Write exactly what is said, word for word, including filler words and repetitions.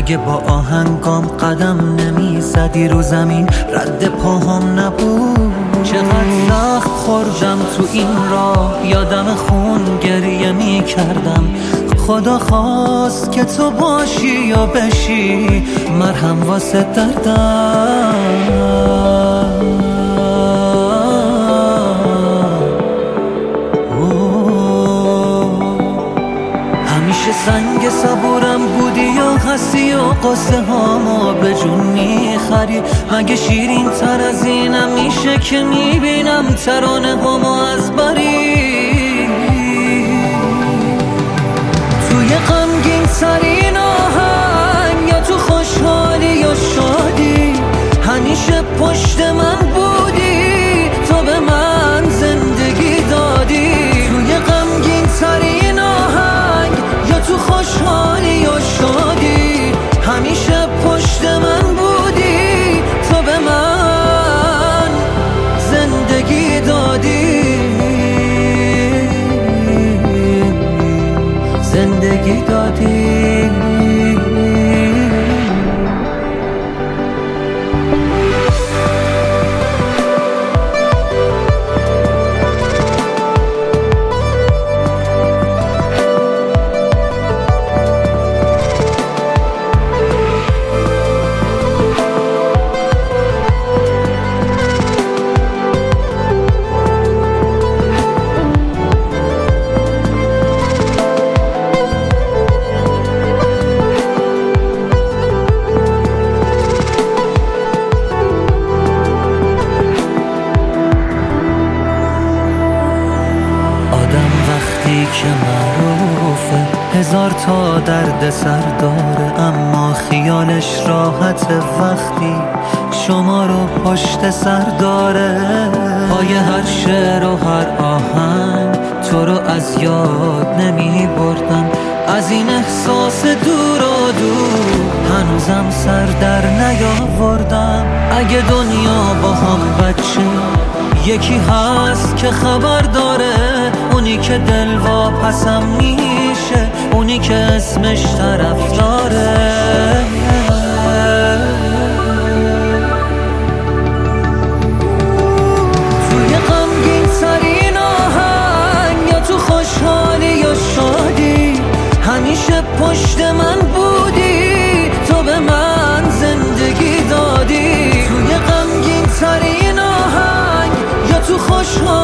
اگه با آهنگام قدم نمی زدی رو زمین رد پاهم نبود. چقدر سخت خوردم تو این راه، یادم خون گریه می کردم. خدا خواست که تو باشی یا بشی مرهم واسه دردم. همیشه سنگ صبورم بودی یا هستی و قصه هامو به جون میخری؟ مگه شیرین تر از اینم میشه که میبینم ترانه هامو از بری؟ توی غمگین ترین آهنگ یا تو خوشحالی یا شادی همیشه پشت من بودی، تو به من زندگی دادی. توی غمگین ترین آهنگ یا تو خوشحالی یا شادی همیشه پشت من بودی، تو به من زندگی دادی. زندگی دادی. که معروفه هزار تا درد سر داره، اما خیالش راحت وقتی شما رو پشت سر داره. پای هر شعر و هر آهنگ تو رو از یاد نمی بردم، از این احساس دور و دور هنوزم سر در نیاوردم. اگه دنیا با هم بچه یکی هست که خبر داره، اونی که دل واپسم میشه، اونی که اسمش طرفداره. توی غمگین ترین آهنگ یا تو خوشحالی یا شادی همیشه پشت من بودی، تو به من زندگی دادی. توی غمگین ترین آهنگ یا تو خوشحالی